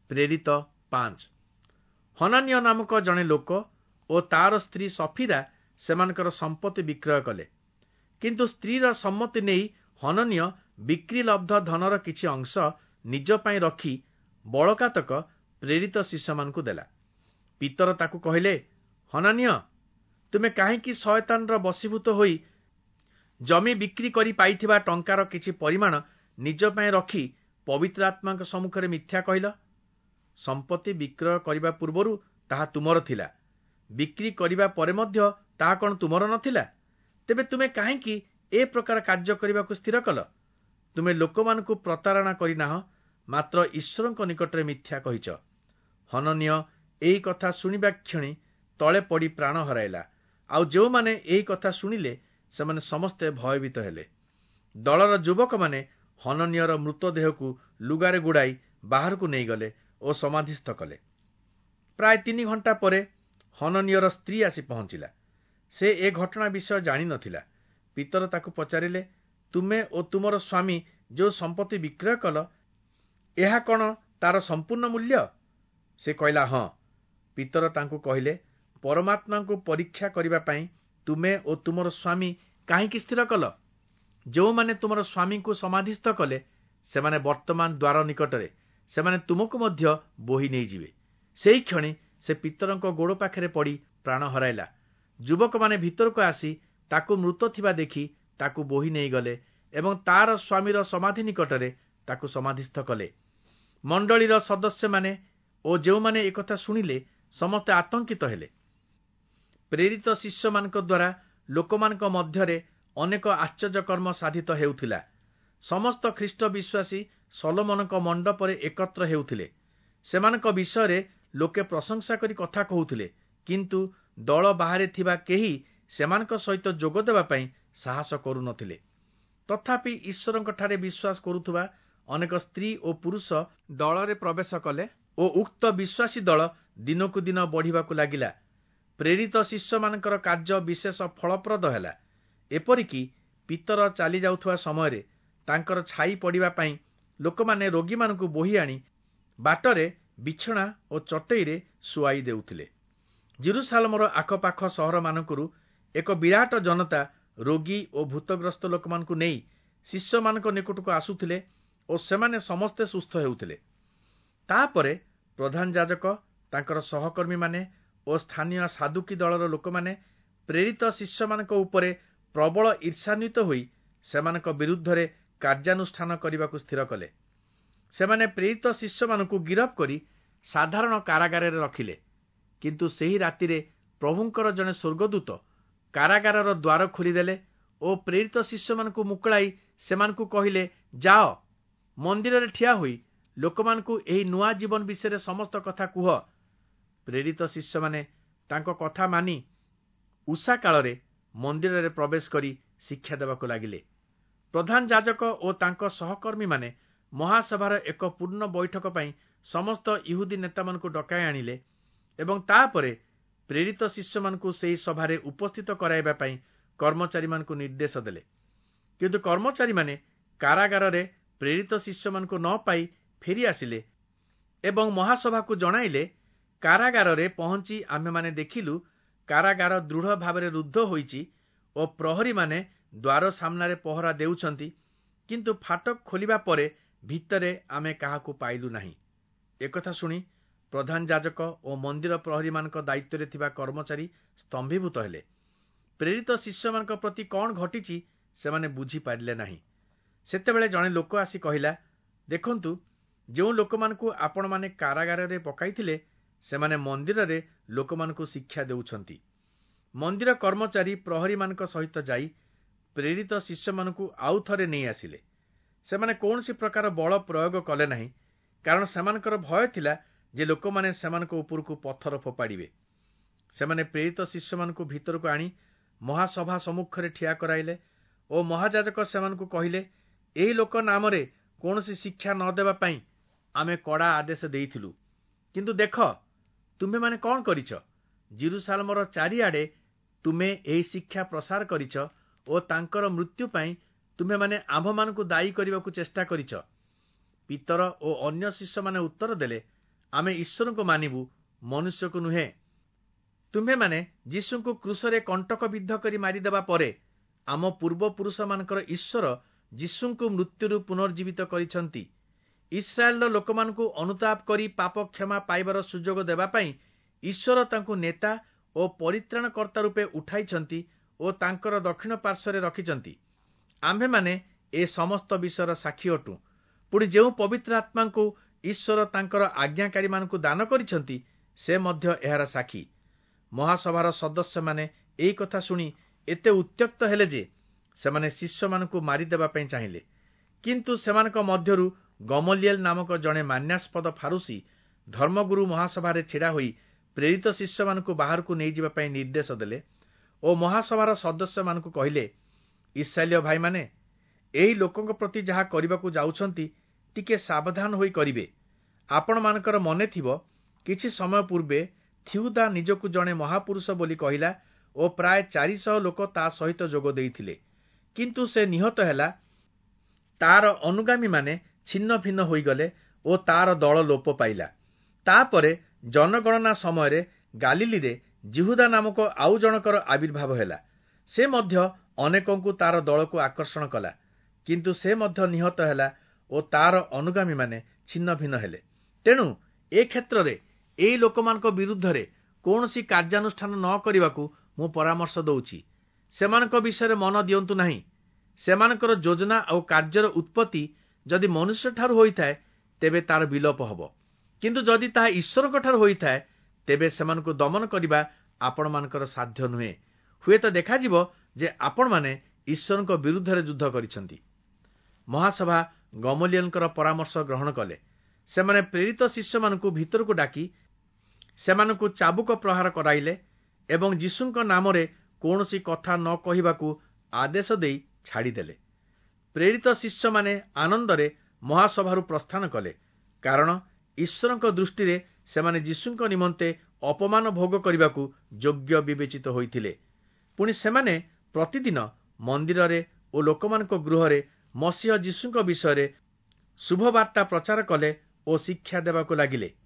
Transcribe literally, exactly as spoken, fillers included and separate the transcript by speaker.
Speaker 1: ପ୍ରେରିତ ପାଞ୍ଚ। ହନାନିୟ ନାମକ ଜଣେ ଲୋକ ଓ ତାର ସ୍ତ୍ରୀ ସଫିରା ସେମାନଙ୍କର ସମ୍ପତ୍ତି ବିକ୍ରୟ କଲେ। କିନ୍ତୁ ସ୍ତ୍ରୀର ସମ୍ମତି ନେଇ ହନନିୟ ବିକ୍ରିଲବ୍ଧ ଧନର କିଛି ଅଂଶ ନିଜ ପାଇଁ ରଖି ବଳକାତକ ପ୍ରେରିତ ଶିଷ୍ୟମାନଙ୍କୁ ଦେଲା। ପିତର ତାକୁ କହିଲେ, ହନାନିୟ, ତୁମେ କାହିଁକି ଶୟତାନର ବଶୀଭୂତ ହୋଇ ଜମି ବିକ୍ରି କରି ପାଇଥିବା ଟଙ୍କାର କିଛି ପରିମାଣ ନିଜ ପାଇଁ ରଖି ପବିତ୍ର ଆତ୍ମାଙ୍କ ସମ୍ମୁଖରେ ମିଥ୍ୟା କହିଲ? ସମ୍ପତ୍ତି ବିକ୍ରୟ କରିବା ପୂର୍ବରୁ ତାହା ତୁମର ଥିଲା, ବିକ୍ରି କରିବା ପରେ ମଧ୍ୟ ତାହା କ'ଣ ତୁମର ନଥିଲା? ତେବେ ତୁମେ କାହିଁକି ଏ ପ୍ରକାର କାର୍ଯ୍ୟ କରିବାକୁ ସ୍ଥିର କଲ? ତୁମେ ଲୋକମାନଙ୍କୁ ପ୍ରତାରଣା କରିନାହ, ମାତ୍ର ଈଶ୍ୱରଙ୍କ ନିକଟରେ ମିଥ୍ୟା କହିଛ। ହନନିୟ ଏହି କଥା ଶୁଣିବା କ୍ଷଣି ତଳେ ପଡ଼ି ପ୍ରାଣ ହରାଇଲା। ଆଉ ଯେଉଁମାନେ ଏହି କଥା ଶୁଣିଲେ ସେମାନେ ସମସ୍ତେ ଭୟଭୀତ ହେଲେ। ଦଳର ଯୁବକମାନେ ହନନିୟର ମୃତଦେହକୁ ଲୁଗାରେ ଗୁଡ଼ାଇ ବାହାରକୁ ନେଇଗଲେ ଓ ସମାଧିସ୍ଥ କଲେ। ପ୍ରାୟ ତିନି ଘଣ୍ଟା ପରେ ହନନିୟର ସ୍ତ୍ରୀ ଆସି ପହଞ୍ଚିଲା। ସେ ଏ ଘଟଣା ବିଷୟ ଜାଣିନଥିଲା। ପିତର ତାକୁ ପଚାରିଲେ, ତୁମେ ଓ ତୁମର ସ୍ୱାମୀ ଯେଉଁ ସମ୍ପତ୍ତି ବିକ୍ରୟ କଲ, ଏହା କ'ଣ ତାର ସମ୍ପୂର୍ଣ୍ଣ ମୂଲ୍ୟ? ସେ କହିଲା, ହଁ। ପିତର ତାଙ୍କୁ କହିଲେ, ପରମାତ୍ମାଙ୍କୁ ପରୀକ୍ଷା କରିବା ପାଇଁ ତୁମେ ଓ ତୁମର ସ୍ୱାମୀ କାହିଁକି ସ୍ଥିର କଲ? ଯେଉଁମାନେ ତୁମର ସ୍ୱାମୀଙ୍କୁ ସମାଧିସ୍ଥ କଲେ ସେମାନେ ବର୍ତ୍ତମାନ ଦ୍ୱାର ନିକଟରେ, ସେମାନେ ତୁମକୁ ମଧ୍ୟ ବୋହି ନେଇଯିବେ। ସେହି କ୍ଷଣି ସେ ପିତରଙ୍କ ଗୋଡ଼ ପାଖରେ ପଡ଼ି ପ୍ରାଣ ହରାଇଲା। ଯୁବକମାନେ ଭିତରକୁ ଆସି ତାକୁ ମୃତ ଥିବା ଦେଖି ତାକୁ ବୋହି ନେଇଗଲେ ଏବଂ ତାର ସ୍ୱାମୀର ସମାଧି ନିକଟରେ ତାକୁ ସମାଧିସ୍ଥ କଲେ। ମଣ୍ଡଳୀର ସଦସ୍ୟମାନେ ଓ ଯେଉଁମାନେ ଏକଥା ଶୁଣିଲେ ସମସ୍ତେ ଆତଙ୍କିତ ହେଲେ। ପ୍ରେରିତ ଶିଷ୍ୟମାନଙ୍କ ଦ୍ୱାରା ଲୋକମାନଙ୍କ ମଧ୍ୟରେ ଅନେକ ଆଶ୍ଚର୍ଯ୍ୟକର୍ମ ସାଧିତ ହେଉଥିଲା। ସମସ୍ତ ଖ୍ରୀଷ୍ଟ ବିଶ୍ୱାସୀ ସଲୋମନଙ୍କ ମଣ୍ଡପରେ ଏକତ୍ର ହେଉଥିଲେ। ସେମାନଙ୍କ ବିଷୟରେ ଲୋକେ ପ୍ରଶଂସା କରି କଥା କହୁଥିଲେ, କିନ୍ତୁ ଦଳ ବାହାରେ ଥିବା କେହି ସେମାନଙ୍କ ସହିତ ଯୋଗ ଦେବା ପାଇଁ ସାହସ କରୁନଥିଲେ। ତଥାପି ଈଶ୍ୱରଙ୍କଠାରେ ବିଶ୍ୱାସ କରୁଥିବା ଅନେକ ସ୍ତ୍ରୀ ଓ ପୁରୁଷ ଦଳରେ ପ୍ରବେଶ କଲେ ଓ ଉକ୍ତ ବିଶ୍ୱାସୀ ଦଳ ଦିନକୁ ଦିନ ବଢ଼ିବାକୁ ଲାଗିଲା। ପ୍ରେରିତ ଶିଷ୍ୟମାନଙ୍କର କାର୍ଯ୍ୟ ବିଶେଷ ଫଳପ୍ରଦ ହେଲା। ଏପରିକି ପିତର ଚାଲିଯାଉଥିବା ସମୟରେ ତାଙ୍କର ଛାଇ ପଡ଼ିବା ପାଇଁ ଲୋକମାନେ ରୋଗୀମାନଙ୍କୁ ବୋହି ଆଣି ବାଟରେ ବିଛଣା ଓ ଚଟେଇରେ ଶୁଆଇ ଦେଉଥିଲେ। ଜେରୁସାଲେମର ଆଖପାଖ ସହରମାନଙ୍କରୁ ଏକ ବିରାଟ ଜନତା ରୋଗୀ ଓ ଭୂତଗ୍ରସ୍ତ ଲୋକମାନଙ୍କୁ ନେଇ ଶିଷ୍ୟମାନଙ୍କ ନିକଟକୁ ଆସୁଥିଲେ ଓ ସେମାନେ ସମସ୍ତେ ସୁସ୍ଥ ହେଉଥିଲେ। ତାପରେ ପ୍ରଧାନ ଯାଜକ, ତାଙ୍କର ସହକର୍ମୀମାନେ ଓ ସ୍ଥାନୀୟ ସାଦୁକୀ ଦଳର ଲୋକମାନେ ପ୍ରେରିତ ଶିଷ୍ୟମାନଙ୍କ ଉପରେ ପ୍ରବଳ ଈର୍ଷାନ୍ୱିତ ହୋଇ ସେମାନଙ୍କ ବିରୁଦ୍ଧରେ କାର୍ଯ୍ୟାନୁଷ୍ଠାନ କରିବାକୁ ସ୍ଥିର କଲେ। ସେମାନେ ପ୍ରେରିତ ଶିଷ୍ୟମାନଙ୍କୁ ଗିରଫ କରି ସାଧାରଣ କାରାଗାରରେ ରଖିଲେ। କିନ୍ତୁ ସେହି ରାତିରେ ପ୍ରଭୁଙ୍କର ଜଣେ ସ୍ୱର୍ଗଦୂତ କାରାଗାରର ଦ୍ୱାର ଖୋଲିଦେଲେ ଓ ପ୍ରେରିତ ଶିଷ୍ୟମାନଙ୍କୁ ମୁକୁଳାଇ ସେମାନଙ୍କୁ କହିଲେ, ଯାଅ, ମନ୍ଦିରରେ ଠିଆ ହୋଇ ଲୋକମାନଙ୍କୁ ଏହି ନୂଆ ଜୀବନ ବିଷୟରେ ସମସ୍ତ କଥା କୁହ। ପ୍ରେରିତ ଶିଷ୍ୟମାନେ ତାଙ୍କ କଥା ମାନି ଉଷା କାଳରେ ମନ୍ଦିରରେ ପ୍ରବେଶ କରି ଶିକ୍ଷା ଦେବାକୁ ଲାଗିଲେ। ପ୍ରଧାନ ଯାଜକ ଓ ତାଙ୍କ ସହକର୍ମୀମାନେ ମହାସଭାର ଏକ ପୂର୍ଣ୍ଣ ବୈଠକ ପାଇଁ ସମସ୍ତ ଇହୁଦୀ ନେତାମାନଙ୍କୁ ଡକାଇ ଆଣିଲେ ଏବଂ ତାପରେ ପ୍ରେରିତ ଶିଷ୍ୟମାନଙ୍କୁ ସେହି ସଭାରେ ଉପସ୍ଥିତ କରାଇବା ପାଇଁ କର୍ମଚାରୀମାନଙ୍କୁ ନିର୍ଦ୍ଦେଶ ଦେଲେ। କିନ୍ତୁ କର୍ମଚାରୀମାନେ କାରାଗାରରେ ପ୍ରେରିତ ଶିଷ୍ୟମାନଙ୍କୁ ନ ପାଇ ଫେରି ଆସିଲେ ଏବଂ ମହାସଭାକୁ ଜଣାଇଲେ, କାରାଗାରରେ ପହଞ୍ଚି ଆମ୍ଭେମାନେ ଦେଖିଲୁ କାରାଗାର ଦୃଢ଼ ଭାବରେ ରୁଦ୍ଧ ହୋଇଛି ଓ ପ୍ରହରୀମାନେ ଦ୍ୱାର ସାମ୍ନାରେ ପହରା ଦେଉଛନ୍ତି, କିନ୍ତୁ ଫାଟକ ଖୋଲିବା ପରେ ଭିତରେ ଆମେ କାହାକୁ ପାଇଲୁ ନାହିଁ। ଏକଥା ଶୁଣି ପ୍ରଧାନ ଯାଜକ ଓ ମନ୍ଦିର ପ୍ରହରୀମାନଙ୍କ ଦାୟିତ୍ୱରେ ଥିବା କର୍ମଚାରୀ ସ୍ତମ୍ଭୀଭୂତ ହେଲେ। ପ୍ରେରିତ ଶିଷ୍ୟମାନଙ୍କ ପ୍ରତି କ'ଣ ଘଟିଛି ସେମାନେ ବୁଝିପାରିଲେ ନାହିଁ। ସେତେବେଳେ ଜଣେ ଲୋକ ଆସି କହିଲା, ଦେଖନ୍ତୁ, ଯେଉଁ ଲୋକମାନଙ୍କୁ ଆପଣମାନେ କାରାଗାରରେ ପକାଇଥିଲେ ସେମାନେ ମନ୍ଦିରରେ ଲୋକମାନଙ୍କୁ ଶିକ୍ଷା ଦେଉଛନ୍ତି। ମନ୍ଦିର କର୍ମଚାରୀ ପ୍ରହରୀମାନଙ୍କ ସହିତ ଯାଇ ପ୍ରେରିତ ଶିଷ୍ୟମାନଙ୍କୁ ଆଉ ଥରେ ନେଇ ଆସିଲେ। ସେମାନେ କୌଣସି ପ୍ରକାର ବଳ ପ୍ରୟୋଗ କଲେ ନାହିଁ, କାରଣ ସେମାନଙ୍କର ଭୟ ଥିଲା ଯେ ଲୋକମାନେ ସେମାନଙ୍କ ଉପରକୁ ପଥର ଫୋପାଡ଼ିବେ। ସେମାନେ ପ୍ରେରିତ ଶିଷ୍ୟମାନଙ୍କୁ ଭିତରକୁ ଆଣି ମହାସଭା ସମ୍ମୁଖରେ ଠିଆ କରାଇଲେ ଓ ମହାଯାଜକ ସେମାନଙ୍କୁ କହିଲେ, ଏହି ଲୋକ ନାମରେ କୌଣସି ଶିକ୍ଷା ନ ଦେବା ପାଇଁ ଆମେ କଡ଼ା ଆଦେଶ ଦେଇଥିଲୁ। କିନ୍ତୁ ଦେଖ, ତୁମ୍ଭେମାନେ କ'ଣ କରିଛ? ଜେରୁସାଲେମର ଚାରିଆଡ଼େ ତୁମେ ଏହି ଶିକ୍ଷା ପ୍ରସାର କରିଛ ଓ ତାଙ୍କର ମୃତ୍ୟୁ ପାଇଁ ତୁମ୍ଭେମାନେ ଆମ୍ଭମାନଙ୍କୁ ଦାୟୀ କରିବାକୁ ଚେଷ୍ଟା କରିଛ। ପିତର ଓ ଅନ୍ୟ ଶିଷ୍ୟମାନେ ଉତ୍ତର ଦେଲେ, ଆମେ ଈଶ୍ୱରଙ୍କୁ ମାନିବୁ, ମନୁଷ୍ୟକୁ ନୁହେଁ। ତୁମ୍ଭେମାନେ ଯୀଶୁଙ୍କୁ କ୍ରୁଶରେ କଣ୍ଟକବିଦ୍ଧ କରି ମାରିଦେବା ପରେ ଆମ ପୂର୍ବପୁରୁଷମାନଙ୍କର ଈଶ୍ୱର ଯୀଶୁଙ୍କୁ ମୃତ୍ୟୁରୁ ପୁନର୍ଜୀବିତ କରିଛନ୍ତି। ଇସ୍ରାଏଲର ଲୋକମାନଙ୍କୁ ଅନୁତାପ କରି ପାପ କ୍ଷମା ପାଇବାର ସୁଯୋଗ ଦେବା ପାଇଁ ଈଶ୍ୱର ତାଙ୍କୁ ନେତା ଓ ପରିତ୍ରାଣକର୍ତ୍ତା ରୂପେ ଉଠାଇଛନ୍ତି ଓ ତାଙ୍କର ଦକ୍ଷିଣ ପାର୍ଶ୍ୱରେ ରଖିଛନ୍ତି। ଆମ୍ଭେମାନେ ଏ ସମସ୍ତ ବିଷୟର ସାକ୍ଷୀ ଅଟୁ। ପୁଣି ଯେଉଁ ପବିତ୍ର ଆତ୍ମାଙ୍କୁ ଈଶ୍ୱର ତାଙ୍କର ଆଜ୍ଞାକାରୀମାନଙ୍କୁ ଦାନ କରିଛନ୍ତି, ସେ ମଧ୍ୟ ଏହାର ସାକ୍ଷୀ। ମହାସଭାର ସଦସ୍ୟମାନେ ଏହି କଥା ଶୁଣି ଏତେ ଉତ୍ତ୍ୟକ୍ତ ହେଲେ ଯେ ସେମାନେ ଶିଷ୍ୟମାନଙ୍କୁ ମାରିଦେବା ପାଇଁ ଚାହିଁଲେ। କିନ୍ତୁ ସେମାନଙ୍କ ମଧ୍ୟରୁ ଗମଲିଏଲ ନାମକ ଜଣେ ମାନ୍ୟାସ୍ପଦ ଫାରୁସୀ ଧର୍ମଗୁରୁ ମହାସଭାରେ ଛିଡ଼ା ହୋଇ ପ୍ରେରିତ ଶିଷ୍ୟମାନଙ୍କୁ ବାହାରକୁ ନେଇଯିବା ପାଇଁ ନିର୍ଦ୍ଦେଶ ଦେଲେ ଓ ମହାସଭାର ସଦସ୍ୟମାନଙ୍କୁ କହିଲେ, ଇସ୍ରାଏଲୀୟ ଭାଇମାନେ, ଏହି ଲୋକଙ୍କ ପ୍ରତି ଯାହା କରିବାକୁ ଯାଉଛନ୍ତି ଟିକେ ସାବଧାନ ହୋଇ କରିବେ। ଆପଣମାନଙ୍କର ମନେ ଥିବ, କିଛି ସମୟ ପୂର୍ବେ ଥିଉଦା ନିଜକୁ ଜଣେ ମହାପୁରୁଷ ବୋଲି କହିଲା ଓ ପ୍ରାୟ ଚାରିଶହ ଲୋକ ତା ସହିତ ଯୋଗ ଦେଇଥିଲେ। କିନ୍ତୁ ସେ ନିହତ ହେଲା, ତାର ଅନୁଗାମୀମାନେ ଛିନ୍ନ ଭିନ୍ନ ହୋଇଗଲେ ଓ ତାର ଦଳ ଲୋପ ପାଇଲା। ତାପରେ ଜନଗଣନା ସମୟରେ ଗାଲିଲିରେ ଜିହୁଦା ନାମକ ଆଉ ଜଣକର ଆବିର୍ଭାବ ହେଲା। ସେ ମଧ୍ୟ ଅନେକଙ୍କୁ ତାର ଦଳକୁ ଆକର୍ଷଣ କଲା, କିନ୍ତୁ ସେ ମଧ୍ୟ ନିହତ ହେଲା ଓ ତାର ଅନୁଗାମୀମାନେ ଛିନ୍ନ ଭିନ୍ନ ହେଲେ। ତେଣୁ ଏ କ୍ଷେତ୍ରରେ ଏହି ଲୋକମାନଙ୍କ ବିରୁଦ୍ଧରେ କୌଣସି କାର୍ଯ୍ୟାନୁଷ୍ଠାନ ନ କରିବାକୁ ମୁଁ ପରାମର୍ଶ ଦଉଛି। ସେମାନଙ୍କ ବିଷୟରେ ମନ ଦିଅନ୍ତୁ ନାହିଁ। ସେମାନଙ୍କର ଯୋଜନା ଆଉ କାର୍ଯ୍ୟର ଉତ୍ପତ୍ତି ଯଦି ମନୁଷ୍ୟଠାରୁ ହୋଇଥାଏ, ତେବେ ତାର ବିଲୋପ ହେବ। କିନ୍ତୁ ଯଦି ତାହା ଈଶ୍ୱରଙ୍କଠାରୁ ହୋଇଥାଏ, ତେବେ ସେମାନଙ୍କୁ ଦମନ କରିବା ଆପଣମାନଙ୍କର ସାଧ୍ୟ ନୁହେଁ। ହୁଏତ ଦେଖାଯିବ ଯେ ଆପଣମାନେ ଈଶ୍ୱରଙ୍କ ବିରୁଦ୍ଧରେ ଯୁଦ୍ଧ କରିଛନ୍ତି। ମହାସଭା ଗମଲିଏଲଙ୍କର ପରାମର୍ଶ ଗ୍ରହଣ କଲେ। ସେମାନେ ପ୍ରେରିତ ଶିଷ୍ୟମାନଙ୍କୁ ଭିତରକୁ ଡାକି ସେମାନଙ୍କୁ ଚାବୁକ ପ୍ରହାର କରାଇଲେ ଏବଂ ଯୀଶୁଙ୍କ ନାମରେ କୌଣସି କଥା ନ କହିବାକୁ ଆଦେଶ ଦେଇ ଛାଡ଼ିଦେଲେ। ପ୍ରେରିତ ଶିଷ୍ୟମାନେ ଆନନ୍ଦରେ ମହାସଭାରୁ ପ୍ରସ୍ଥାନ କଲେ, କାରଣ ଈଶ୍ୱରଙ୍କ ଦୃଷ୍ଟିରେ ସେମାନେ ଯୀଶୁଙ୍କ ନିମନ୍ତେ ଅପମାନ ଭୋଗ କରିବାକୁ ଯୋଗ୍ୟ ବିବେଚିତ ହୋଇଥିଲେ। ପୁଣି ସେମାନେ ପ୍ରତିଦିନ ମନ୍ଦିରରେ ଓ ଲୋକମାନଙ୍କ ଗୃହରେ ମସିହ ଯୀଶୁଙ୍କ ବିଷୟରେ ଶୁଭବାର୍ତ୍ତା ପ୍ରଚାର କଲେ ଓ ଶିକ୍ଷା ଦେବାକୁ ଲାଗିଲେ।